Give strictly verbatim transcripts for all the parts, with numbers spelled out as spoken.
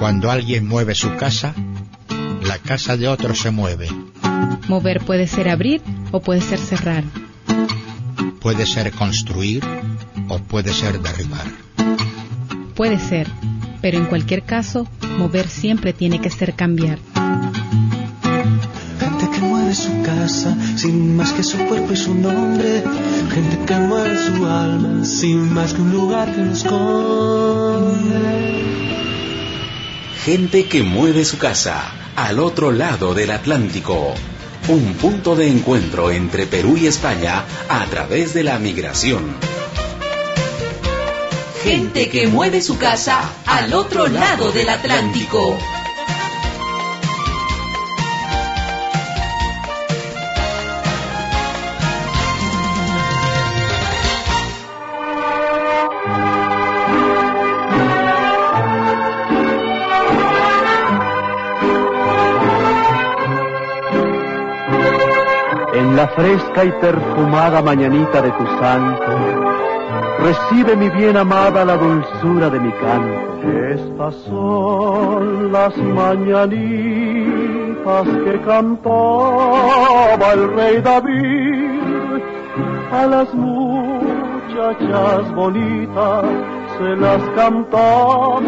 Cuando alguien mueve su casa, la casa de otro se mueve. Mover puede ser abrir o puede ser cerrar. Puede ser construir o puede ser derribar. Puede ser, pero en cualquier caso, mover siempre tiene que ser cambiar. Gente que mueve su casa sin más que su cuerpo y su nombre. Gente que mueve su alma sin más que un lugar que los esconde. Gente que mueve su casa al otro lado del Atlántico. Un punto de encuentro entre Perú y España a través de la migración. Gente que mueve su casa al otro lado del Atlántico. En la fresca y perfumada mañanita de tu santo, recibe mi bien amada la dulzura de mi canto. Estas son las mañanitas que cantaba el rey David. A las muchachas bonitas se las cantamos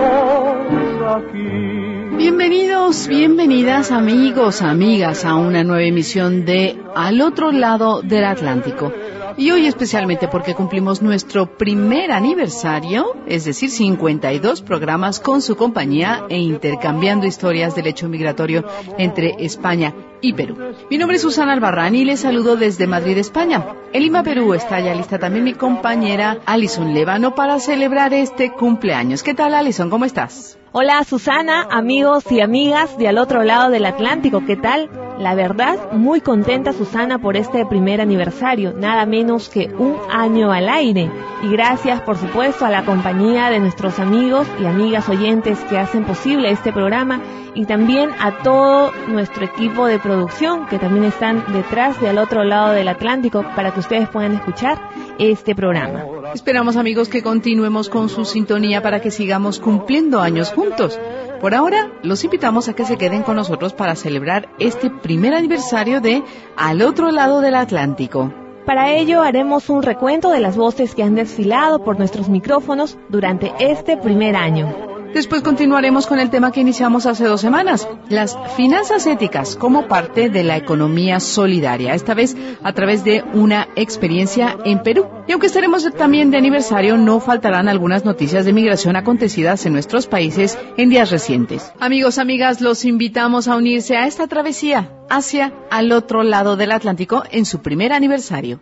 aquí. Bienvenidos, bienvenidas amigos, amigas a una nueva emisión de Al otro lado del Atlántico. Y hoy especialmente porque cumplimos nuestro primer aniversario, es decir, cincuenta y dos programas con su compañía e intercambiando historias del hecho migratorio entre España y Perú. Mi nombre es Susana Albarrán y les saludo desde Madrid, España. En Lima, Perú, está ya lista también mi compañera Alison Lévano para celebrar este cumpleaños. ¿Qué tal, Alison? ¿Cómo estás? Hola, Susana, amigos y amigas de al otro lado del Atlántico, ¿qué tal? La verdad, muy contenta, Susana, por este primer aniversario, nada menos que un año al aire. Y gracias, por supuesto, a la compañía de nuestros amigos y amigas oyentes que hacen posible este programa y también a todo nuestro equipo de producción que también están detrás de al otro lado del Atlántico para que ustedes puedan escuchar este programa. Esperamos, amigos, que continuemos con su sintonía para que sigamos cumpliendo años juntos. Por ahora, los invitamos a que se queden con nosotros para celebrar este primer aniversario de Al otro lado del Atlántico. Para ello, haremos un recuento de las voces que han desfilado por nuestros micrófonos durante este primer año. Después continuaremos con el tema que iniciamos hace dos semanas, las finanzas éticas como parte de la economía solidaria, esta vez a través de una experiencia en Perú. Y aunque estaremos también de aniversario, no faltarán algunas noticias de migración acontecidas en nuestros países en días recientes. Amigos, amigas, los invitamos a unirse a esta travesía hacia al otro lado del Atlántico en su primer aniversario.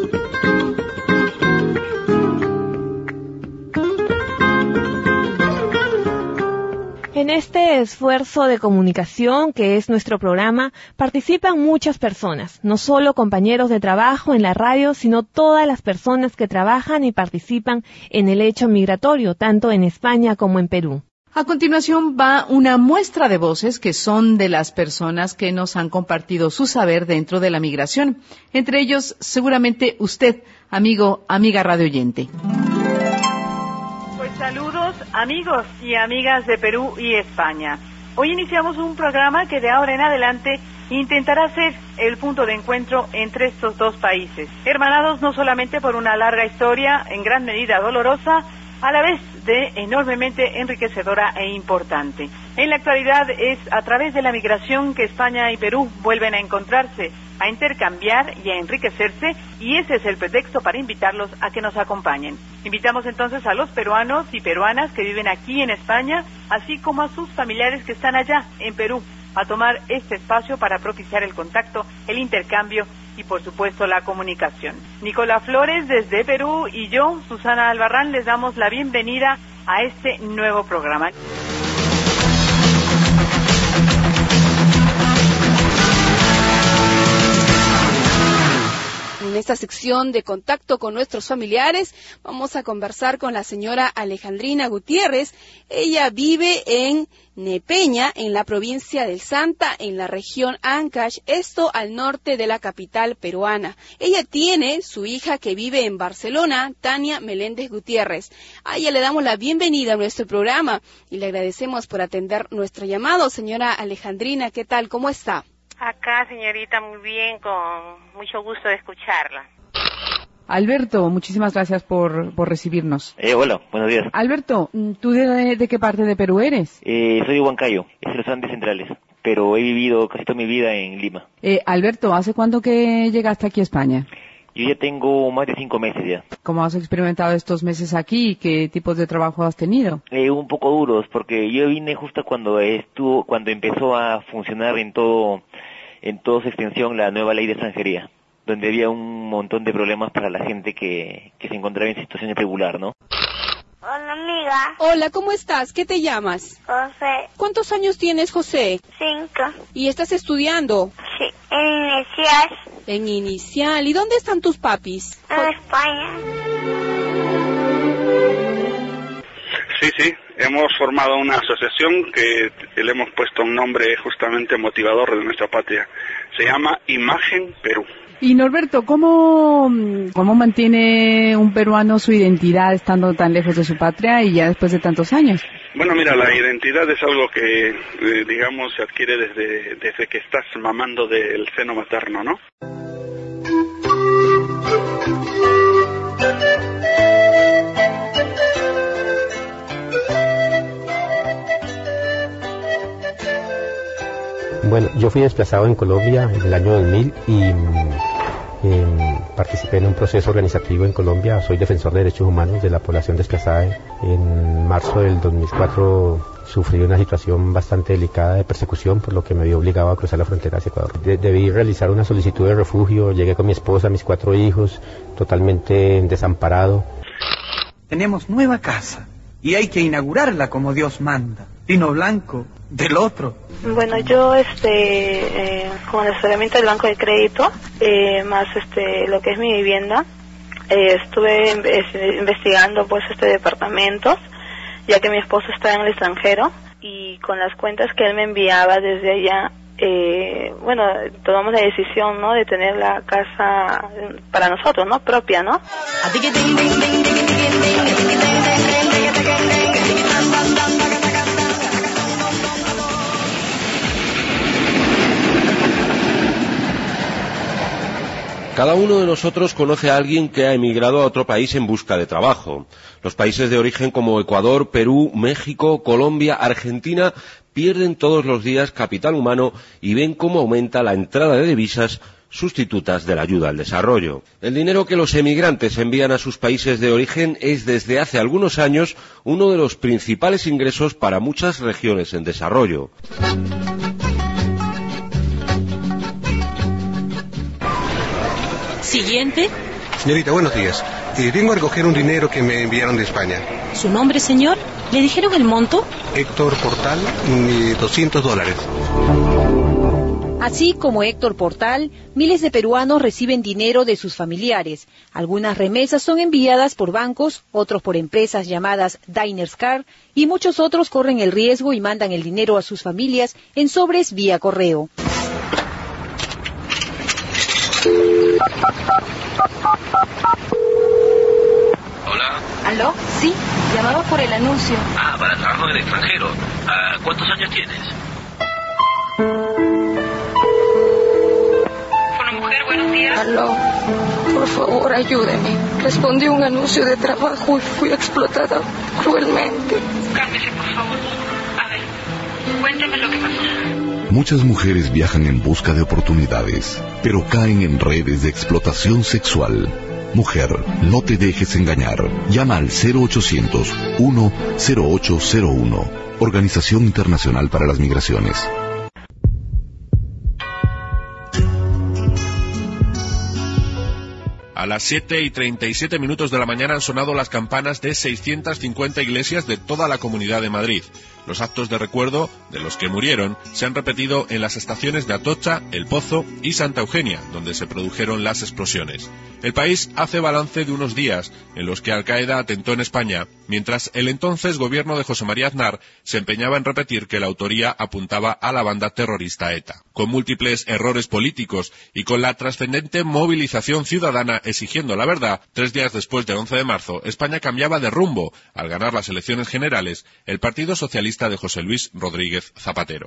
En este esfuerzo de comunicación que es nuestro programa, participan muchas personas, no solo compañeros de trabajo en la radio, sino todas las personas que trabajan y participan en el hecho migratorio, tanto en España como en Perú. A continuación va una muestra de voces que son de las personas que nos han compartido su saber dentro de la migración. Entre ellos, seguramente usted, amigo, amiga radioyente. Saludos amigos y amigas de Perú y España. Hoy iniciamos un programa que de ahora en adelante intentará ser el punto de encuentro entre estos dos países, hermanados no solamente por una larga historia, en gran medida dolorosa, a la vez de enormemente enriquecedora e importante. En la actualidad es a través de la migración que España y Perú vuelven a encontrarse, a intercambiar y a enriquecerse, y ese es el pretexto para invitarlos a que nos acompañen. Invitamos entonces a los peruanos y peruanas que viven aquí en España, así como a sus familiares que están allá en Perú, a tomar este espacio para propiciar el contacto, el intercambio y por supuesto la comunicación. Nicolás Flores desde Perú y yo, Susana Albarrán, les damos la bienvenida a este nuevo programa. En esta sección de contacto con nuestros familiares vamos a conversar con la señora Alejandrina Gutiérrez. Ella vive en Nepeña, en la provincia del Santa, en la región Ancash, esto al norte de la capital peruana. Ella tiene su hija que vive en Barcelona, Tania Meléndez Gutiérrez. A ella le damos la bienvenida a nuestro programa y le agradecemos por atender nuestro llamado. Señora Alejandrina, ¿qué tal? ¿Cómo está? Acá, señorita, muy bien, con mucho gusto de escucharla. Alberto, muchísimas gracias por, por recibirnos. Eh, hola, buenos días. Alberto, ¿tú de, de qué parte de Perú eres? Eh, soy de Huancayo, es de los Andes Centrales, pero he vivido casi toda mi vida en Lima. Eh, Alberto, ¿hace cuánto que llegaste aquí a España? Yo ya tengo más de cinco meses ya. ¿Cómo has experimentado estos meses aquí? ¿Qué tipos de trabajo has tenido? Eh, un poco duros, porque yo vine justo cuando estuvo, cuando empezó a funcionar en todo, en toda su extensión la nueva ley de extranjería, donde había un montón de problemas para la gente que, que se encontraba en situación irregular, ¿no? Hola, amiga. Hola, ¿cómo estás? ¿Qué te llamas? José. ¿Cuántos años tienes, José? Cinco. ¿Y estás estudiando? Sí, en inicial. En inicial. ¿Y dónde están tus papis? En España. Sí, sí, hemos formado una asociación que le hemos puesto un nombre justamente motivador de nuestra patria. Se llama Imagen Perú. Y Norberto, ¿cómo, ¿cómo mantiene un peruano su identidad estando tan lejos de su patria y ya después de tantos años? Bueno, mira, la identidad es algo que, eh, digamos, se adquiere desde, desde que estás mamando del seno materno, ¿no? Bueno, yo fui desplazado en Colombia en el año dos mil y eh, participé en un proceso organizativo en Colombia. Soy defensor de derechos humanos de la población desplazada. En marzo del dos mil cuatro sufrí una situación bastante delicada de persecución, por lo que me vi obligado a cruzar la frontera hacia Ecuador. De- debí realizar una solicitud de refugio, llegué con mi esposa, mis cuatro hijos, totalmente desamparado. Tenemos nueva casa y hay que inaugurarla como Dios manda. Lino blanco del otro. Bueno, yo este eh, con el asesoramiento del banco de crédito, eh, más este lo que es mi vivienda, eh, estuve inve- investigando pues este departamentos, ya que mi esposo está en el extranjero, y con las cuentas que él me enviaba desde allá, eh, bueno, tomamos la decisión, ¿no?, de tener la casa para nosotros, ¿no?, propia, ¿no? Cada uno de nosotros conoce a alguien que ha emigrado a otro país en busca de trabajo. Los países de origen como Ecuador, Perú, México, Colombia, Argentina pierden todos los días capital humano y ven cómo aumenta la entrada de divisas sustitutas de la ayuda al desarrollo. El dinero que los emigrantes envían a sus países de origen es desde hace algunos años uno de los principales ingresos para muchas regiones en desarrollo. Siguiente. Señorita, buenos días. Eh, vengo a recoger un dinero que me enviaron de España. ¿Su nombre, señor? ¿Le dijeron el monto? Héctor Portal, eh, doscientos dólares. Así como Héctor Portal, miles de peruanos reciben dinero de sus familiares. Algunas remesas son enviadas por bancos, otros por empresas llamadas Diners Car, y muchos otros corren el riesgo y mandan el dinero a sus familias en sobres vía correo. Hola. ¿Aló? Sí, llamaba por el anuncio. Ah, para trabajo en el extranjero. Ah, ¿cuántos años tienes? Hola, mujer, buenos días. Aló, por favor, ayúdeme. Respondí un anuncio de trabajo y fui explotada cruelmente. Cálmese, por favor. A ver, cuénteme lo que pasó. Muchas mujeres viajan en busca de oportunidades, pero caen en redes de explotación sexual. Mujer, no te dejes engañar. Llama al cero ochocientos, uno cero ocho cero uno, Organización Internacional para las Migraciones. A las siete y treinta y siete minutos de la mañana han sonado las campanas de seiscientas cincuenta iglesias de toda la Comunidad de Madrid. Los actos de recuerdo de los que murieron se han repetido en las estaciones de Atocha, El Pozo y Santa Eugenia, donde se produjeron las explosiones. El país hace balance de unos días en los que Al-Qaeda atentó en España, mientras el entonces gobierno de José María Aznar se empeñaba en repetir que la autoría apuntaba a la banda terrorista ETA. Con múltiples errores políticos y con la trascendente movilización ciudadana exigiendo la verdad, tres días después del once de marzo, España cambiaba de rumbo al ganar las elecciones generales el Partido Socialista de José Luis Rodríguez Zapatero.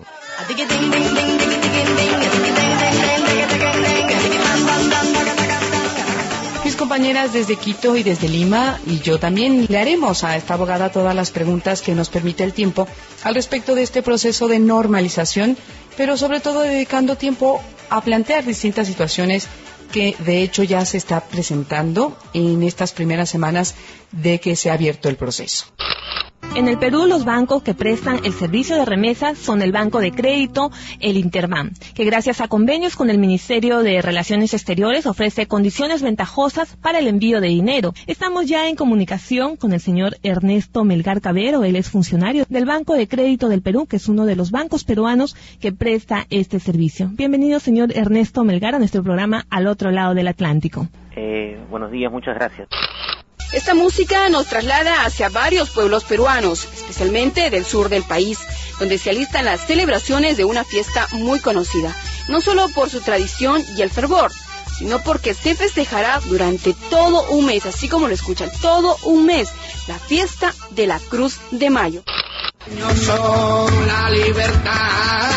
Mis compañeras desde Quito y desde Lima y yo también le haremos a esta abogada todas las preguntas que nos permite el tiempo al respecto de este proceso de normalización, pero sobre todo dedicando tiempo a plantear distintas situaciones que de hecho ya se está presentando en estas primeras semanas de que se ha abierto el proceso. En el Perú, los bancos que prestan el servicio de remesas son el Banco de Crédito, el Interbank, que gracias a convenios con el Ministerio de Relaciones Exteriores ofrece condiciones ventajosas para el envío de dinero. Estamos ya en comunicación con el señor Ernesto Melgar Cabero. Él es funcionario del Banco de Crédito del Perú, que es uno de los bancos peruanos que presta este servicio. Bienvenido, señor Ernesto Melgar, a nuestro programa Al Otro Lado del Atlántico. Eh, buenos días, muchas gracias. Esta música nos traslada hacia varios pueblos peruanos, especialmente del sur del país, donde se alistan las celebraciones de una fiesta muy conocida, no solo por su tradición y el fervor, sino porque se festejará durante todo un mes, así como lo escuchan, todo un mes, la fiesta de la Cruz de Mayo. Yo soy la libertad,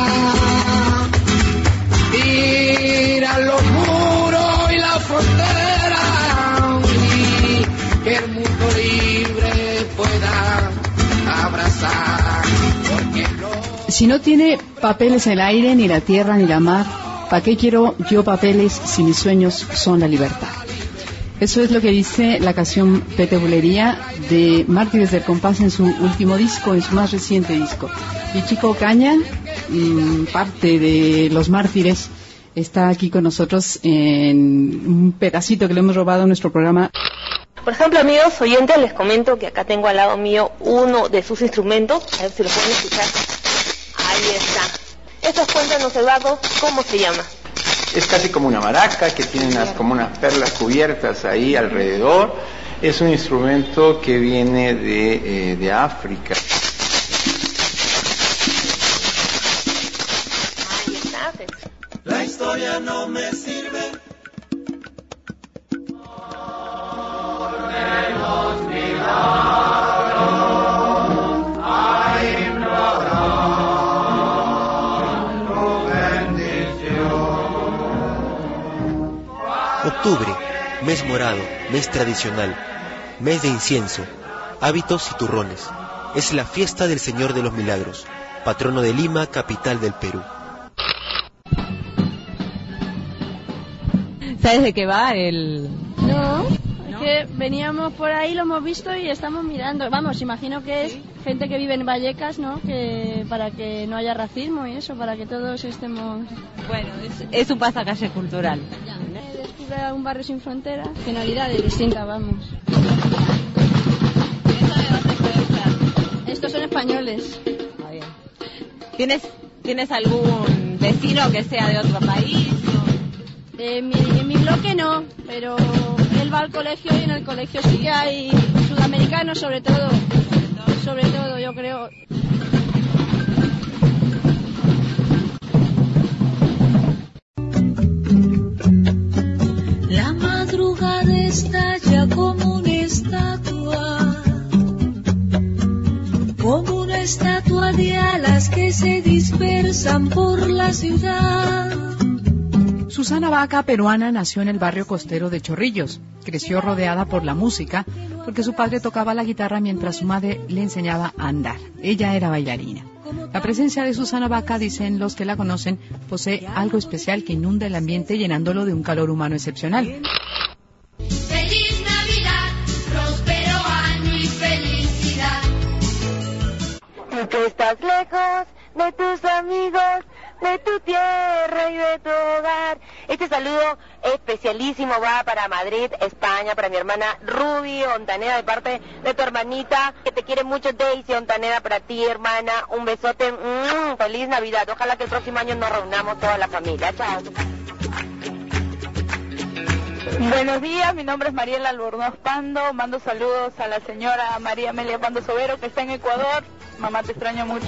tira los muros y la frontera, que el mundo libre pueda abrazar. Porque no... Si no tiene papeles el aire, ni la tierra, ni la mar, ¿para qué quiero yo papeles si mis sueños son la libertad? Eso es lo que dice la canción Petebulería de Mártires del Compás en su último disco, en su más reciente disco. Y Chico Caña, parte de los Mártires, está aquí con nosotros en un pedacito que le hemos robado a nuestro programa. Por ejemplo, amigos oyentes, les comento que acá tengo al lado mío uno de sus instrumentos. A ver si lo pueden escuchar. Ahí está. Estos cuéntanos, Eduardo, ¿cómo se llama? Es casi como una maraca que tiene unas, como unas perlas cubiertas ahí alrededor. Es un instrumento que viene de, eh, de África. Ahí está. La historia no me sirve. Octubre, mes morado, mes tradicional, mes de incienso, hábitos y turrones. Es la fiesta del Señor de los Milagros, patrono de Lima, capital del Perú. ¿Sabes de qué va el...? No, es que veníamos por ahí, lo hemos visto y estamos mirando. Vamos, imagino que es gente que vive en Vallecas, ¿no? Que para que no haya racismo y eso, para que todos estemos... Bueno, es, es un pasacalle cultural. Descubre un barrio sin fronteras, finalidades distintas, vamos. Estos son españoles. Muy bien. ¿Tienes, ¿Tienes algún vecino que sea de otro país? Eh, mi, en mi bloque no, pero él va al colegio y en el colegio sí que hay sudamericanos, sobre todo, sobre todo yo creo. La madrugada estalla como una estatua, como una estatua de alas que se dispersan por la ciudad. Susana Vaca, peruana, nació en el barrio costero de Chorrillos. Creció rodeada por la música porque su padre tocaba la guitarra mientras su madre le enseñaba a andar. Ella era bailarina. La presencia de Susana Vaca, dicen los que la conocen, posee algo especial que inunda el ambiente llenándolo de un calor humano excepcional. Feliz Navidad, próspero año y felicidad. Tú que estás lejos de tus amigos, de tu tierra y de tu hogar. Este saludo especialísimo va para Madrid, España, para mi hermana Ruby Ontaneda, de parte de tu hermanita, que te quiere mucho, Daisy Ontaneda, para ti, hermana, un besote, mm, feliz Navidad, ojalá que el próximo año nos reunamos toda la familia, chao. Buenos días, mi nombre es Mariela Albornoz Pando, mando saludos a la señora María Amelia Pando Sobero, que está en Ecuador. Mamá, te extraño mucho.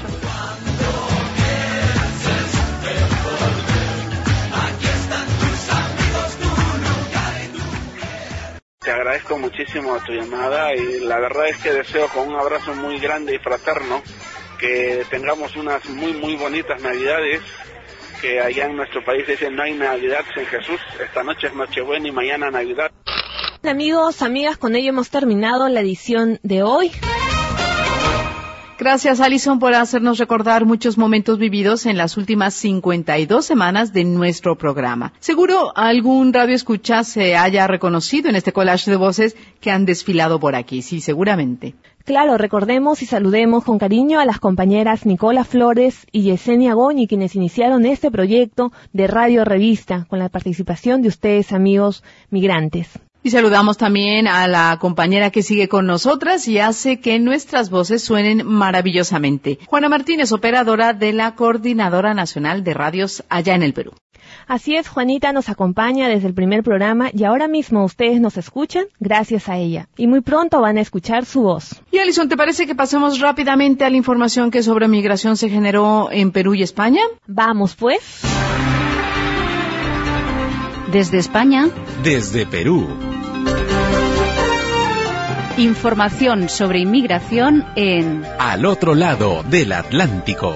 Te agradezco muchísimo tu llamada y la verdad es que deseo con un abrazo muy grande y fraterno que tengamos unas muy muy bonitas Navidades, que allá en nuestro país dicen no hay Navidad sin Jesús, esta noche es Nochebuena y mañana Navidad. Amigos, amigas, con ello hemos terminado la edición de hoy. Gracias, Alison, por hacernos recordar muchos momentos vividos en las últimas cincuenta y dos semanas de nuestro programa. Seguro algún radio escucha se haya reconocido en este collage de voces que han desfilado por aquí, sí, seguramente. Claro, recordemos y saludemos con cariño a las compañeras Nicola Flores y Yesenia Goñi, quienes iniciaron este proyecto de Radio Revista con la participación de ustedes, amigos migrantes. Y saludamos también a la compañera que sigue con nosotras y hace que nuestras voces suenen maravillosamente. Juana Martínez, operadora de la Coordinadora Nacional de Radios allá en el Perú. Así es, Juanita nos acompaña desde el primer programa y ahora mismo ustedes nos escuchan gracias a ella. Y muy pronto van a escuchar su voz. Y Alison, ¿te parece que pasemos rápidamente a la información que sobre migración se generó en Perú y España? Vamos pues. Desde España. Desde Perú. Información sobre inmigración en Al otro lado del Atlántico.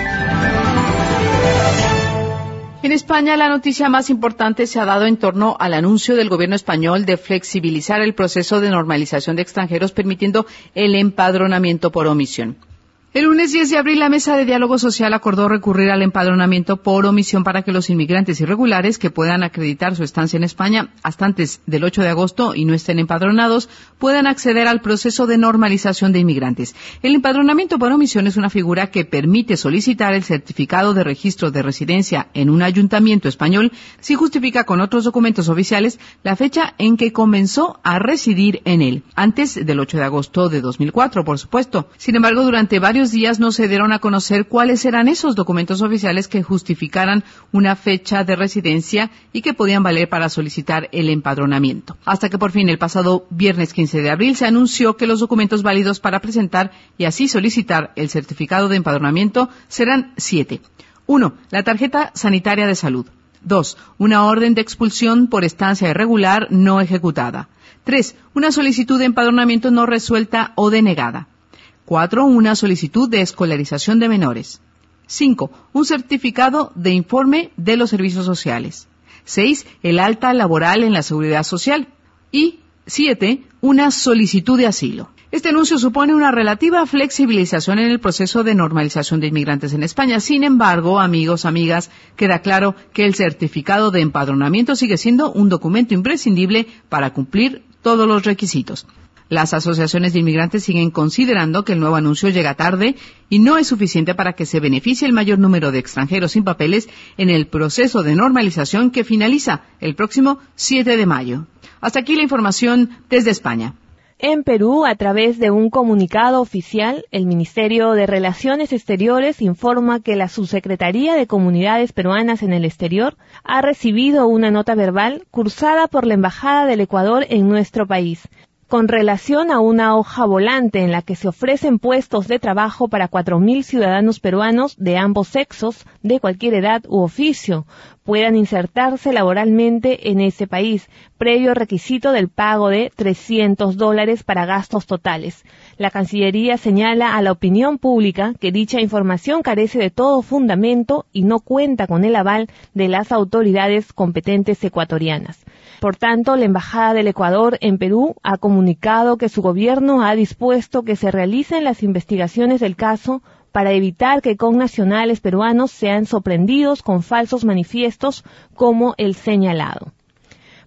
En España, la noticia más importante se ha dado en torno al anuncio del gobierno español de flexibilizar el proceso de normalización de extranjeros, permitiendo el empadronamiento por omisión. El lunes diez de abril, la Mesa de Diálogo Social acordó recurrir al empadronamiento por omisión para que los inmigrantes irregulares que puedan acreditar su estancia en España hasta antes del ocho de agosto y no estén empadronados puedan acceder al proceso de normalización de inmigrantes. El empadronamiento por omisión es una figura que permite solicitar el certificado de registro de residencia en un ayuntamiento español si justifica con otros documentos oficiales la fecha en que comenzó a residir en él, antes del ocho de agosto de dos mil cuatro, por supuesto. Sin embargo, durante varios días no se dieron a conocer cuáles eran esos documentos oficiales que justificaran una fecha de residencia y que podían valer para solicitar el empadronamiento. Hasta que por fin el pasado viernes quince de abril se anunció que los documentos válidos para presentar y así solicitar el certificado de empadronamiento serán siete. Uno, la tarjeta sanitaria de salud. Dos, una orden de expulsión por estancia irregular no ejecutada. Tres, una solicitud de empadronamiento no resuelta o denegada. Cuatro, una solicitud de escolarización de menores. Cinco, un certificado de informe de los servicios sociales. Seis, el alta laboral en la seguridad social. Y siete, una solicitud de asilo. Este anuncio supone una relativa flexibilización en el proceso de normalización de inmigrantes en España. Sin embargo, amigos, amigas, queda claro que el certificado de empadronamiento sigue siendo un documento imprescindible para cumplir todos los requisitos. Las asociaciones de inmigrantes siguen considerando que el nuevo anuncio llega tarde y no es suficiente para que se beneficie el mayor número de extranjeros sin papeles en el proceso de normalización que finaliza el próximo siete de mayo. Hasta aquí la información desde España. En Perú, a través de un comunicado oficial, el Ministerio de Relaciones Exteriores informa que la Subsecretaría de Comunidades Peruanas en el Exterior ha recibido una nota verbal cursada por la Embajada del Ecuador en nuestro país, con relación a una hoja volante en la que se ofrecen puestos de trabajo para cuatro mil ciudadanos peruanos de ambos sexos, de cualquier edad u oficio, puedan insertarse laboralmente en ese país, previo requisito del pago de trescientos dólares para gastos totales. La Cancillería señala a la opinión pública que dicha información carece de todo fundamento y no cuenta con el aval de las autoridades competentes ecuatorianas. Por tanto, la Embajada del Ecuador en Perú ha comunicado que su gobierno ha dispuesto que se realicen las investigaciones del caso para evitar que connacionales peruanos sean sorprendidos con falsos manifiestos como el señalado.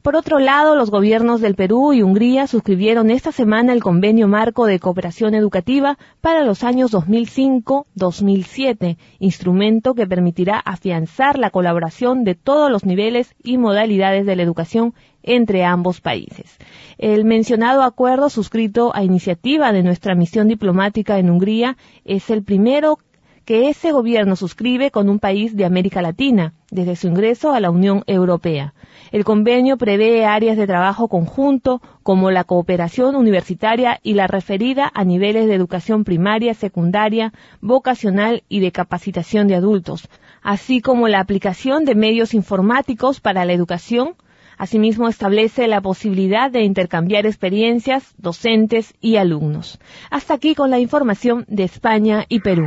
Por otro lado, los gobiernos del Perú y Hungría suscribieron esta semana el Convenio Marco de Cooperación Educativa para los años dos mil cinco a dos mil siete, instrumento que permitirá afianzar la colaboración de todos los niveles y modalidades de la educación entre ambos países. El mencionado acuerdo, suscrito a iniciativa de nuestra misión diplomática en Hungría, es el primero que ese gobierno suscribe con un país de América Latina, desde su ingreso a la Unión Europea. El convenio prevé áreas de trabajo conjunto, como la cooperación universitaria y la referida a niveles de educación primaria, secundaria, vocacional y de capacitación de adultos, así como la aplicación de medios informáticos para la educación. Asimismo, establece la posibilidad de intercambiar experiencias, docentes y alumnos. Hasta aquí con la información de España y Perú.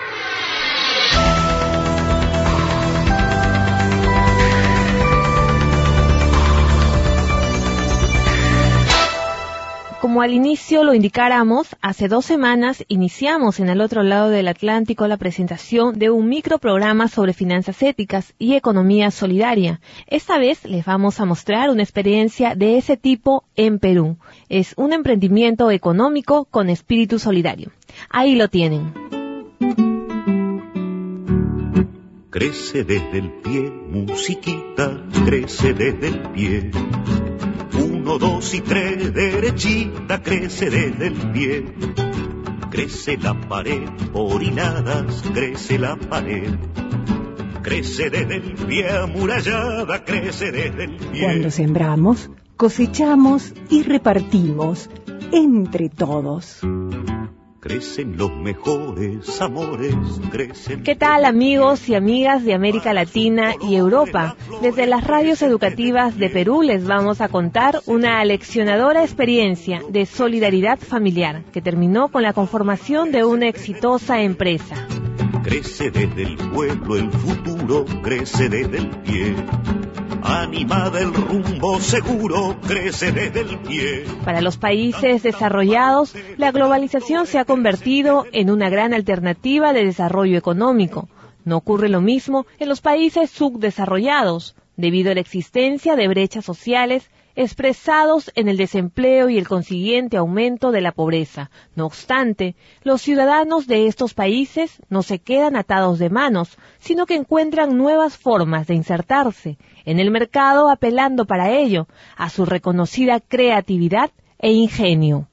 Como al inicio lo indicáramos, hace dos semanas iniciamos en el otro lado del Atlántico la presentación de un microprograma sobre finanzas éticas y economía solidaria. Esta vez les vamos a mostrar una experiencia de ese tipo en Perú. Es un emprendimiento económico con espíritu solidario. Ahí lo tienen. Crece desde el pie, musiquita, crece desde el pie. Uno, dos y tres, derechita, crece desde el pie. Crece la pared, orinadas, crece la pared. Crece desde el pie, amurallada, crece desde el pie. Cuando sembramos, cosechamos y repartimos entre todos. Crecen los mejores amores, crecen... ¿Qué tal, amigos y amigas de América Latina y Europa? Desde las radios educativas de Perú les vamos a contar una aleccionadora experiencia de solidaridad familiar que terminó con la conformación de una exitosa empresa. Crece desde el pueblo el futuro, crece desde el pie. Animada el rumbo seguro, crece desde el pie. Para los países desarrollados, la globalización se ha convertido en una gran alternativa de desarrollo económico. No ocurre lo mismo en los países subdesarrollados, debido a la existencia de brechas sociales expresados en el desempleo y el consiguiente aumento de la pobreza. No obstante, los ciudadanos de estos países no se quedan atados de manos, sino que encuentran nuevas formas de insertarse en el mercado, apelando para ello a su reconocida creatividad e ingenio.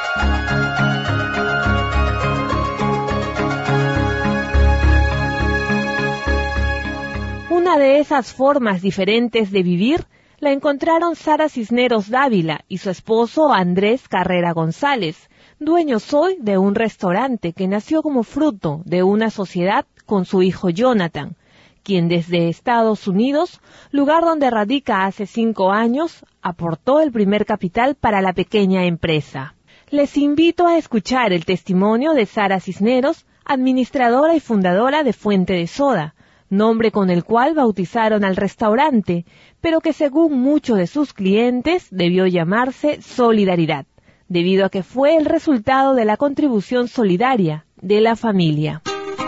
Una de esas formas diferentes de vivir la encontraron Sara Cisneros Dávila y su esposo Andrés Carrera González, dueños hoy de un restaurante que nació como fruto de una sociedad con su hijo Jonathan, quien desde Estados Unidos, lugar donde radica hace cinco años, aportó el primer capital para la pequeña empresa. Les invito a escuchar el testimonio de Sara Cisneros, administradora y fundadora de Fuente de Soda, nombre con el cual bautizaron al restaurante, pero que según muchos de sus clientes debió llamarse Solidaridad, debido a que fue el resultado de la contribución solidaria de la familia.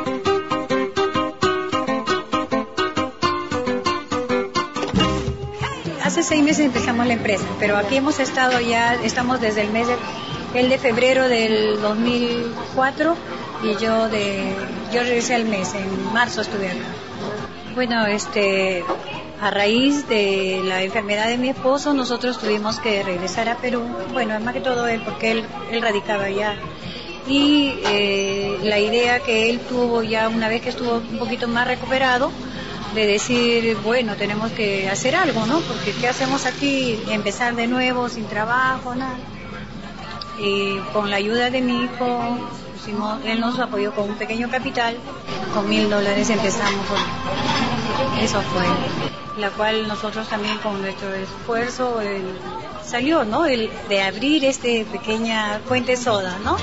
Hace seis meses empezamos la empresa, pero aquí hemos estado ya, estamos desde el mes de, el de febrero del dos mil cuatro y yo de yo regresé al mes, en marzo estuve acá. Bueno, este, a raíz de la enfermedad de mi esposo, nosotros tuvimos que regresar a Perú, bueno, más que todo él, porque él, él radicaba allá. Y eh, la idea que él tuvo ya una vez que estuvo un poquito más recuperado, de decir, bueno, tenemos que hacer algo, ¿no? Porque ¿qué hacemos aquí? Empezar de nuevo, sin trabajo, nada. Y con la ayuda de mi hijo, pusimos, él nos apoyó con un pequeño capital, con mil dólares empezamos, con, eso fue, la cual nosotros también con nuestro esfuerzo el, salió, ¿no? El de abrir este pequeña Fuente Soda, ¿no?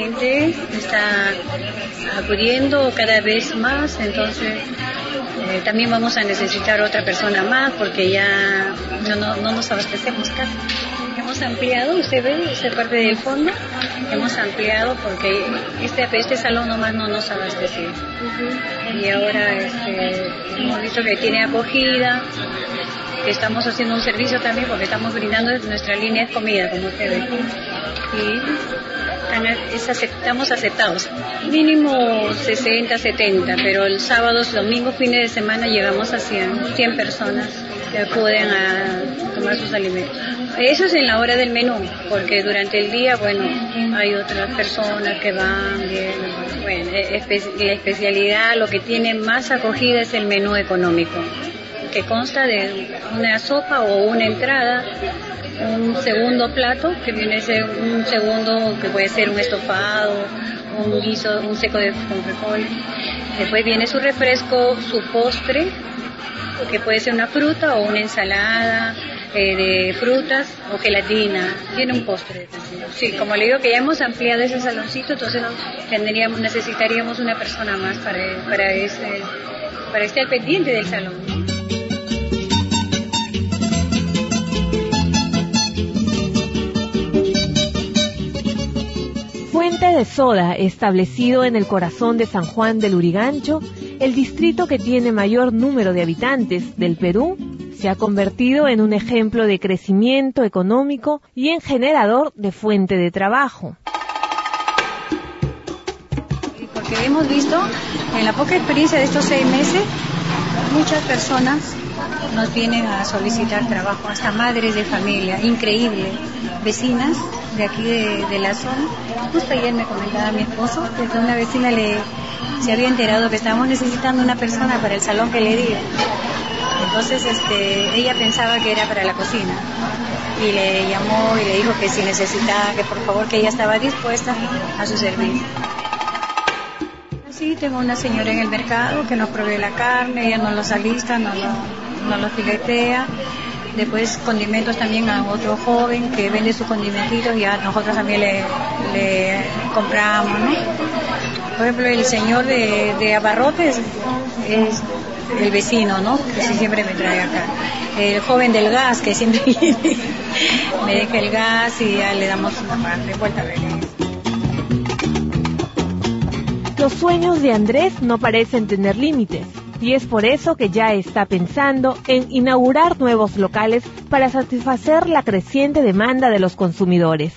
gente está acudiendo cada vez más, entonces eh, también vamos a necesitar otra persona más porque ya no, no, no nos abastecemos casi. Hemos ampliado, usted ve, esta parte del fondo, hemos ampliado porque este, este salón nomás no nos abastecía. Uh-huh. Y ahora este, hemos visto que tiene acogida, que estamos haciendo un servicio también porque estamos brindando nuestra línea de comida, como usted ve. Y es acept, estamos aceptados. Mínimo sesenta, setenta, pero el sábado, domingo, fines de semana llegamos a cien, cien personas que acuden a tomar sus alimentos. Eso es en la hora del menú, porque durante el día, bueno, hay otras personas que van, bien, bueno, espe- la especialidad, lo que tiene más acogida es el menú económico, que consta de una sopa o una entrada, un segundo plato, que viene a ser un segundo, que puede ser un estofado, un guiso, un seco de con frijol. Después viene su refresco, su postre, que puede ser una fruta o una ensalada eh, de frutas o gelatina. Tiene un postre. Sí, como le digo que ya hemos ampliado ese saloncito, entonces tendríamos, necesitaríamos una persona más para, para, ese, para estar pendiente del salón. Fuente de Soda, establecido en el corazón de San Juan del Lurigancho, el distrito que tiene mayor número de habitantes del Perú, se ha convertido en un ejemplo de crecimiento económico y en generador de fuente de trabajo. Porque hemos visto en la poca experiencia de estos seis meses, muchas personas nos vienen a solicitar trabajo, hasta madres de familia, increíble, vecinas de aquí de, de la zona. Justo ayer me comentaba mi esposo que una vecina le se había enterado que estábamos necesitando una persona para el salón que le di. Entonces este, ella pensaba que era para la cocina y le llamó y le dijo que si necesitaba, que por favor, que ella estaba dispuesta a su servicio. Sí, tengo una señora en el mercado que nos provee la carne, ella nos los alista, nos lo, nos lo filetea. Después condimentos también a otro joven que vende sus condimentitos y a nosotros también le, le compramos, ¿no? Por ejemplo, el señor de, de abarrotes es el vecino, ¿no? Que siempre me trae acá. El joven del gas que siempre viene, me deja el gas y ya le damos una parte, vuelta a ver. Los sueños de Andrés no parecen tener límites. Y es por eso que ya está pensando en inaugurar nuevos locales para satisfacer la creciente demanda de los consumidores.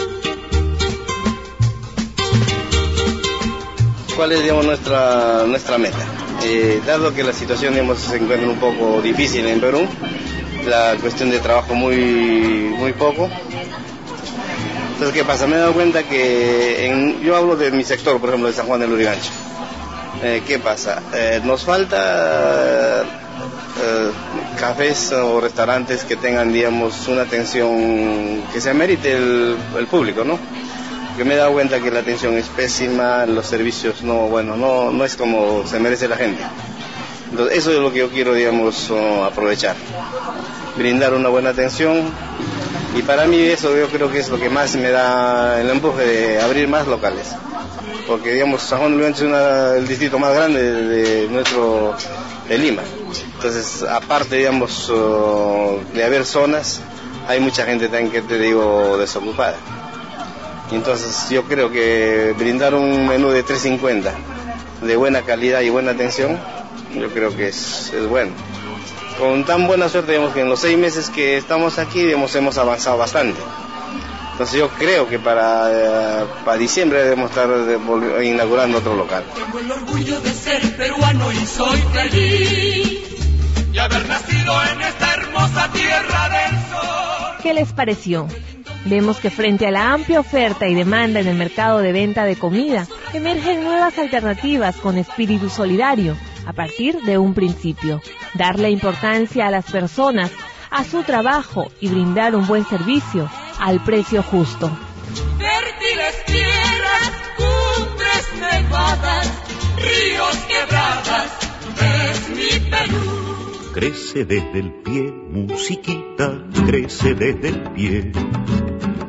¿Cuál es, digamos, nuestra nuestra meta? Eh, dado que la situación, digamos, se encuentra un poco difícil en Perú, la cuestión de trabajo muy muy poco. Entonces, ¿qué pasa? Me he dado cuenta que en, yo hablo de mi sector, por ejemplo, de San Juan del Lurigancho. Eh, ¿Qué pasa? Eh, nos falta eh, cafés o restaurantes que tengan, digamos, una atención que se amerite el, el público, ¿no? Yo me he dado cuenta que la atención es pésima, los servicios no, bueno, no, no es como se merece la gente. Entonces, eso es lo que yo quiero, digamos, oh, aprovechar, brindar una buena atención. Y para mí eso yo creo que es lo que más me da el empuje de abrir más locales. Porque, digamos, San Juan del Lurigancho es una, el distrito más grande de, de nuestro, de Lima. Entonces, aparte, digamos, uh, de haber zonas, hay mucha gente también que, te digo, desocupada. Entonces, yo creo que brindar un menú de tres cincuenta, de buena calidad y buena atención, yo creo que es, es bueno. Con tan buena suerte, digamos, que en los seis meses que estamos aquí, digamos, hemos avanzado bastante. Entonces yo creo que para, eh, para diciembre debemos estar de, inaugurando otro local. Tengo el orgullo de ser peruano y soy feliz y haber nacido en esta hermosa tierra del sol. ¿Qué les pareció? Vemos que frente a la amplia oferta y demanda en el mercado de venta de comida, emergen nuevas alternativas con espíritu solidario, a partir de un principio: darle importancia a las personas, a su trabajo y brindar un buen servicio al precio justo. Fértiles tierras, cumbres nevadas, ríos quebradas, es mi Perú. Crece desde el pie, musiquita, crece desde el pie. Uno,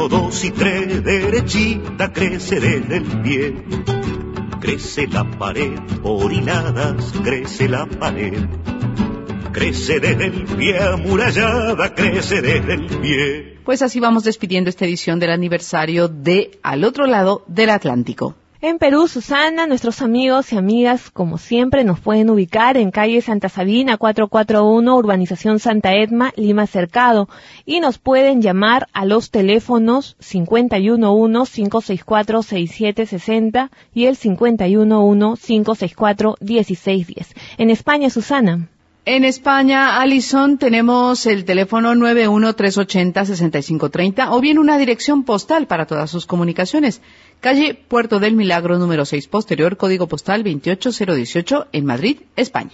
Uno, dos y tres, derechita crece desde el pie. Crece la pared por hiladas, crece la pared. Crece desde el pie, amurallada, crece desde el pie. Pues así vamos despidiendo esta edición del aniversario de Al otro lado del Atlántico. En Perú, Susana, nuestros amigos y amigas, como siempre, nos pueden ubicar en calle Santa Sabina, cuatrocientos cuarenta y uno, urbanización Santa Edma, Lima Cercado, y nos pueden llamar a los teléfonos cincuenta y uno uno, cinco seis cuatro, seis siete seis cero y el cincuenta y uno uno, cinco seis cuatro, uno seis uno cero. En España, Susana. En España, Alison, tenemos el teléfono nueve uno tres ocho cero, seis cinco tres cero o bien una dirección postal para todas sus comunicaciones. Calle Puerto del Milagro, número seis posterior, código postal veintiocho cero dieciocho en Madrid, España.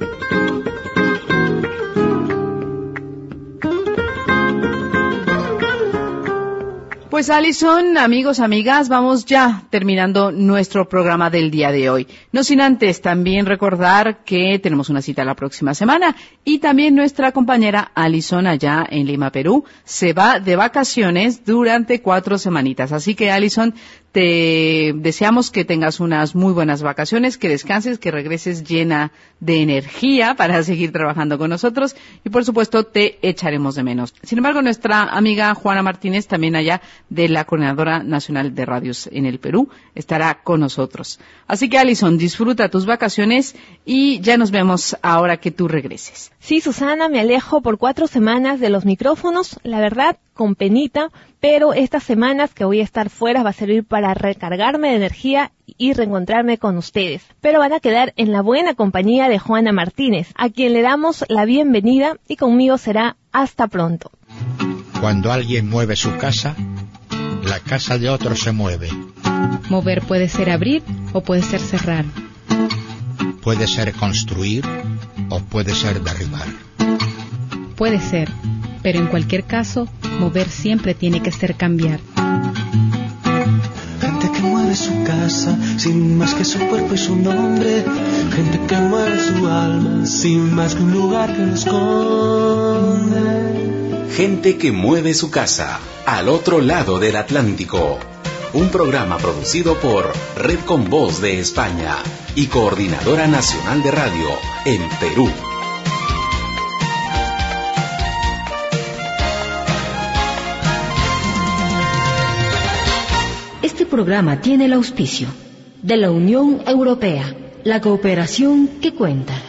Pues Alison, amigos, amigas, vamos ya terminando nuestro programa del día de hoy. No sin antes también recordar que tenemos una cita la próxima semana y también nuestra compañera Alison allá en Lima, Perú, se va de vacaciones durante cuatro semanitas. Así que Alison, te deseamos que tengas unas muy buenas vacaciones, que descanses, que regreses llena de energía para seguir trabajando con nosotros y por supuesto te echaremos de menos. Sin embargo, nuestra amiga Juana Martínez, también allá de la Coordinadora Nacional de Radios en el Perú, estará con nosotros. Así que Alison, disfruta tus vacaciones y ya nos vemos ahora que tú regreses. Sí, Susana, me alejo por cuatro semanas de los micrófonos, la verdad, con penita, pero estas semanas que voy a estar fuera va a servir para recargarme de energía y reencontrarme con ustedes. Pero van a quedar en la buena compañía de Juana Martínez, a quien le damos la bienvenida y conmigo será hasta pronto. Cuando alguien mueve su casa, la casa de otro se mueve. Mover puede ser abrir o puede ser cerrar. Puede ser construir o puede ser derribar. Puede ser, pero en cualquier caso, mover siempre tiene que ser cambiar. Gente que mueve su casa, sin más que su cuerpo y su nombre. Gente que mueve su alma, sin más que un lugar que lo esconde. Gente que mueve su casa, al otro lado del Atlántico. Un programa producido por Red con Voz de España y Coordinadora Nacional de Radio en Perú. Este programa tiene el auspicio de la Unión Europea, la cooperación que cuenta.